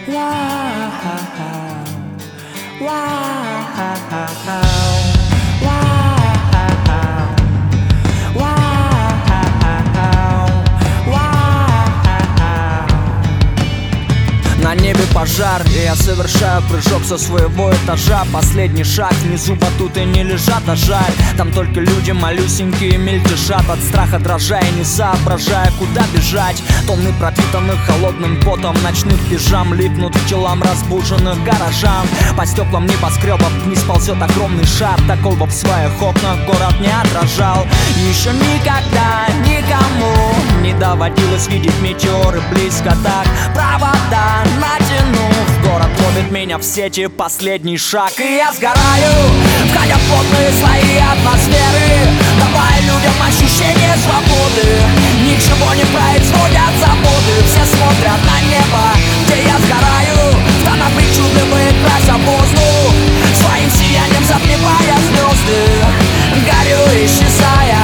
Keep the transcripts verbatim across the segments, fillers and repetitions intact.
На небе пожар, и я совершаю прыжок со своего этажа. Последний шаг, внизу батуты не лежат, а жаль. Там только люди малюсенькие мельтешат. От страха дрожа и не соображая, куда бежать. Тонны пропитанных холодным потом ночных пижам липнут к телам разбуженных горожан. По стеклам небоскребов вниз ползет огромный шар. Такого в своих окнах город не отражал. Еще никогда никому не доводилось видеть метеоры близко так. Провода натянув, город ловит меня в сети, последний шаг, и я сгораю, входя в плотные слои атмосферы, давая людям ощущение свободы. Ничего не производят заводы, все смотрят на небо, где я сгораю. В тонах причудливые крася воздух, своим сиянием затмевая звезды. Горю, исчезая.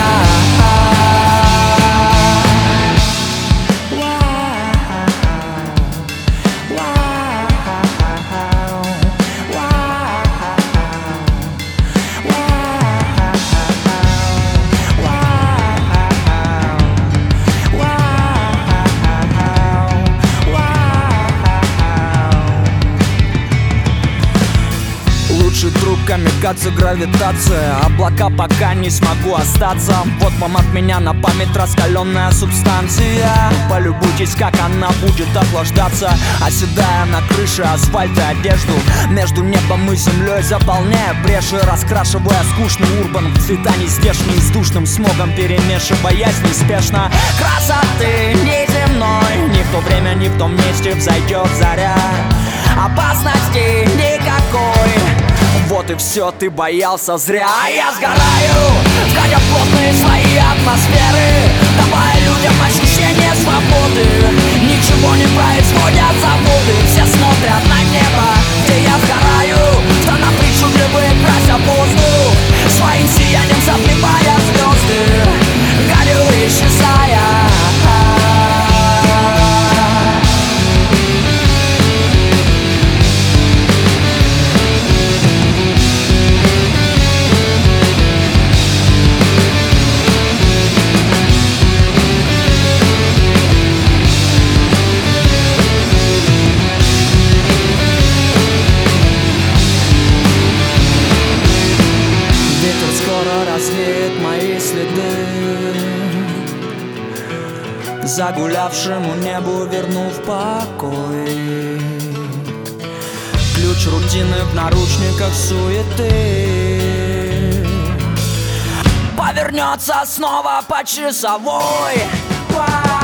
Лучший друг камикадзе, гравитация. Облака пока не смогу остаться. Вот вам от меня на память раскаленная субстанция. Полюбуйтесь, как она будет охлаждаться, оседая на крыше асфальта одежду. Между небом и землей заполняя бреши, раскрашивая скучный урбан в цвета нездешние, с душным смогом перемешиваясь неспешно. Красоты неземной ни в то время, ни в том месте взойдет заря. Опасности никакой. Вот и все, ты боялся зря. А я сгораю, входя в плотные слои атмосферы, давая людям ощущение свободы. Ничего не производят заводы, все смотрят на небо, где я сгораю. В тонах причудливые крася воздух, своим сиянием затмевая звезды. Горю, исчезая. Развеет мои следы, загулявшему небу вернув покой. Ключ рутины в наручниках суеты повернется снова по часовой.